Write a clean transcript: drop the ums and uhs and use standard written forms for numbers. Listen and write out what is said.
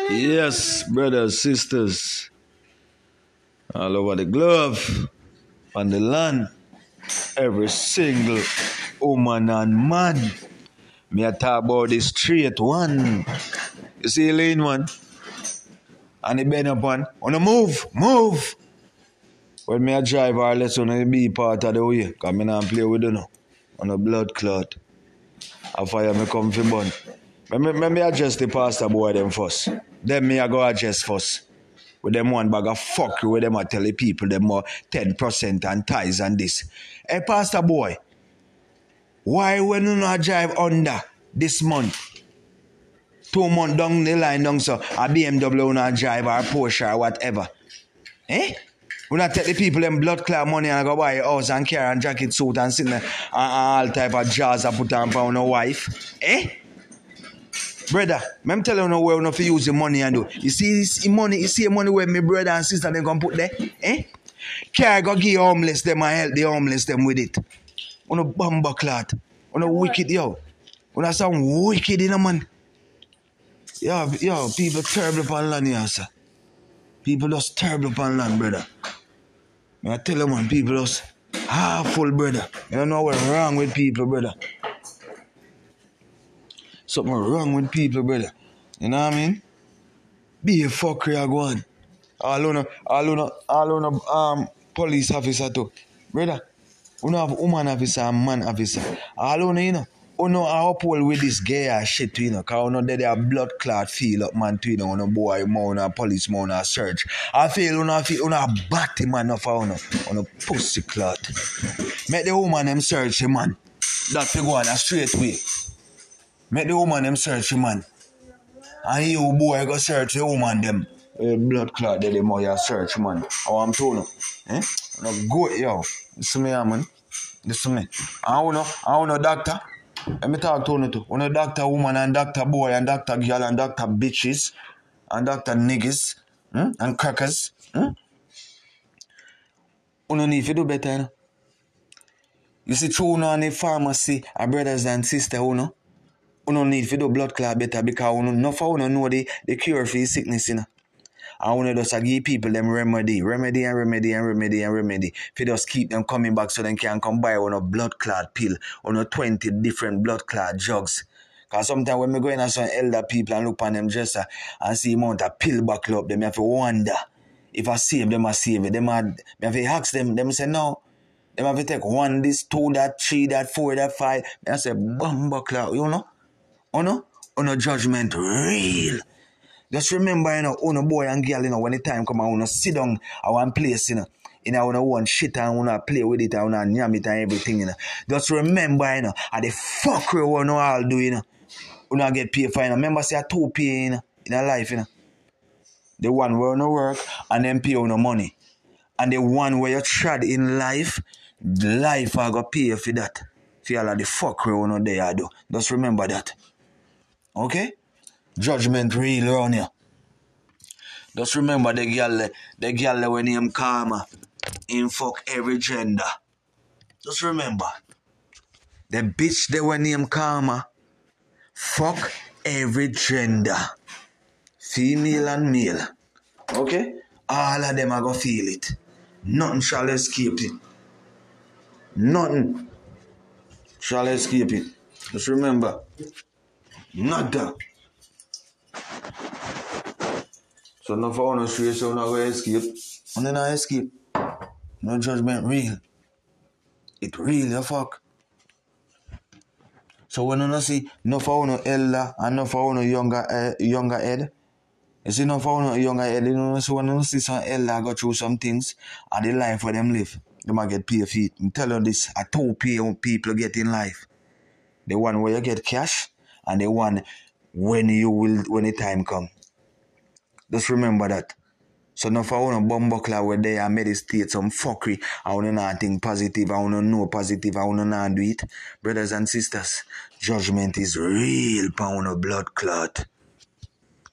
Yes, brothers, sisters, all over the globe, on the land, every single woman and man. Me a talk about the straight one. You see the lane one? And the bend up one. Wanna move. When me a drive or let's wanna be part of the way. Cause me not play with you now. On a blood clot. I fire me come fi bun. Me address the pastor boy them first. Then me a go address first. With them one bag of fuck with them I tell the people them more 10% and tithes and this. Hey pastor boy, why when you not drive under this month? 2 months down the line down so a BMW you not drive or a Porsche or whatever. Eh? We not take the people them blood clot money and go buy a house and car and jacket suit and sit there and all type of jars I put on for no wife. Eh? Brother, I'm telling you where you have to use the money and do. You see this money, you see the money where my brother and sister they gonna put there? Eh? Care go give homeless them and help the homeless them with it. On a bumper clot. On a wicked yo. On a some wicked in a man. Yo, people terrible upon land here, sir. People just terrible upon land, brother. I tell you man, people just half-full, brother. You don't know what's wrong with people, brother. Something wrong with people, brother. You know what I mean? Be a fucker, you go on. All on police officer too. Brother, you know have woman officer and man officer. All on, you know. You know I uphold with this gay shit, you know, because you know they have blood clot feel up, man, too, you know, on a boy, on a police, on a search. I feel, you know, a batty man of on a pussy clot. Make the woman them search, man. That we go on a straight way. Make the woman them search, man. And you boy go search the woman them. Blood clot, they more you search, man. How I'm told you. Eh? No go, yo. Listen me, man. Listen me. I don't know doctor. Let me talk to you too. When a doctor woman and doctor boy and doctor girl and doctor bitches and doctor niggas and crackers. You don't need to do better, you know. You see, true now in the pharmacy, our brothers and sisters, you don't need to do blood clot better because you know the cure for sickness, you know. And we just give people them remedy. If you just keep them coming back so they can come buy on a blood clot pill, on a 20 different blood clot drugs. Because sometimes when we go in at some elder people and look on them dresser and see amount of pill buckle up, them have to wonder if I save them, I save it. Them have to ask them say no. Them have to take 1, this, 2, that, 3, that, 4, that, 5. I say, bumbo clot, you know? On a judgment real. Just remember, you know, on a boy and girl, you know, when the time come and sit down at one place, you know, one shit and play with it and yam it and everything, you know. Just remember, you know, at the fuck we want to all do, you know, get paid for, you know. Remember, say, 2 pay, you know, in a life, you know. The one where you no work and then pay you no money. And the one where you tried in life, life I go pay for that. For all of the fuck we want to do. Just remember that. Okay? Judgment real around here. Just remember the girl when name Karma, in fuck every gender. Just remember. The bitch they when name Karma, fuck every gender. Female and male. Okay? All of them are gonna feel it. Nothing shall escape it. Nothing shall escape it. Just remember. Nothing. So no for no straight, so not going to escape. And then I escape. No judgment real. It real, you fuck. So when you see no for no elder and no for no younger head, you see no for no younger head, you know, so when you see some elder go through some things and the life where them live, they might get paid for it. I'm telling you this, I 2 pay people get in life. The one where you get cash and the one when the time come. Just remember that. So now for one bumbuckler where they are meditate some fuckery, I want to not think positive, I want to know positive, I want to not do it. Brothers and sisters, judgment is real, pound of blood clot.